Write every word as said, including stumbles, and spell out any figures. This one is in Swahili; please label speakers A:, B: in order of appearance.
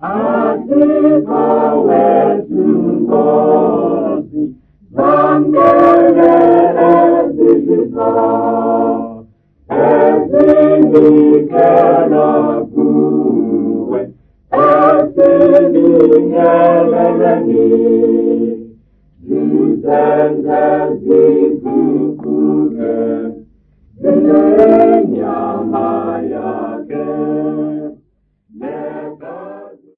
A: katika wetu ngozi zangele eziko ezindikela kuwe ezindingeleleni Zuzenze zikuku